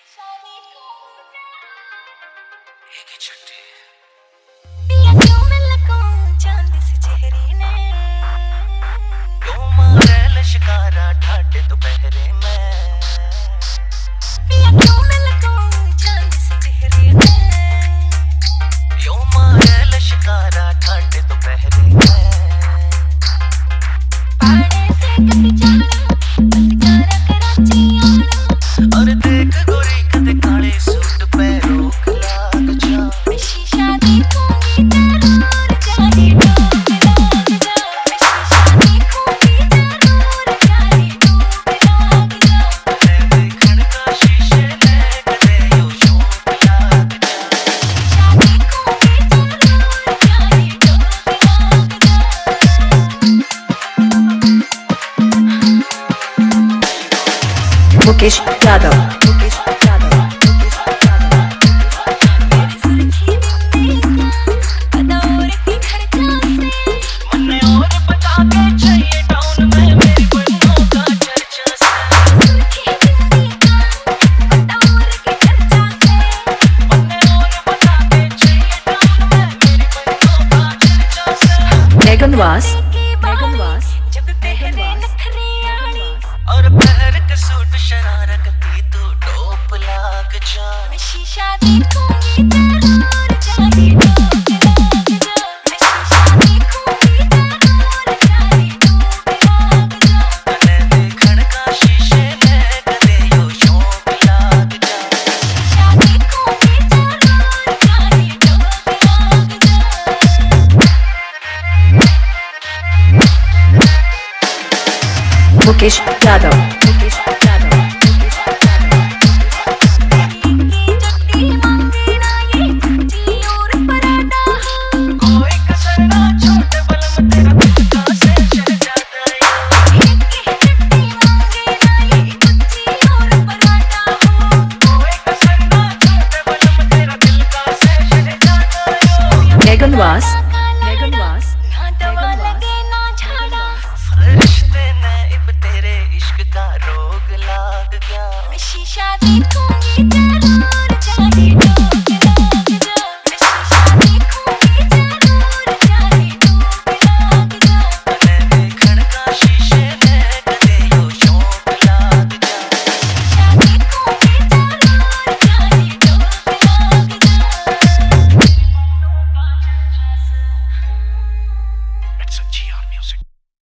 एक ही छुट्टी क्यों मैं लगूं चांद से चेहरे ने क्यों मारे लश्कारा ठाटे दोपहरे में क्यों मैं लगूं चांद से चेहरे ने क्यों मारे लश्कारा ठाटे दोपहरे में पाड़े से कभी जाना बस कारा कराची आना और देख गोरी कदे काले सूट पे रोक लाग जा शीशा देखूंगी जरूर जाने डूब लाग जा शीशा देखूंगी जरूर जाने डूब लाग जा मैं देखण का शीशे में कदे यूं शौक लाग जा शीशा देखूंगी जरूर जाने डूब लाग जा मुकेश यादव मन्ने और बता दे चाहिए टाउन में मेरी बहनों का चर्चा से मन्ने और बता दे चाहिए टाउन में मेरी बहनों का चर्चा से मेगनवास जब पहरे नखरे आने और पहर के सूट शरारती तू टोप लाग जा शीशा देखूंगी जरूर जाने डूब लाग जा शीशा देखूंगी जरूर जाने डूब लाग जा तने देखण का शीशे में कदे यूं शौक लाग जा शीशा देखूंगी जरूर जाने डूब लाग जा मुकेश यादव कोई कसर ना छोड़ बलम तेरा दिल का से शहजादा कोई कसर ना छोड़ बलम तेरा दिल का से शहजादा मेगनवास फरिश्ते ने इब तेरे इश्क का रोग लाग गया शीशा देखूं